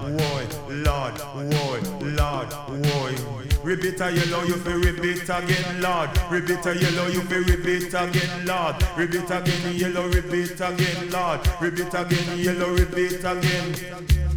woy, Lord, woy, Lord, woy. Ribbit a yellow, you fi ribbit again, Lord. Ribbit a yellow, you fi ribbit again, Lord. Ribbit again, yellow, ribbit again, Lord. Ribbit again, yellow, ribbit again.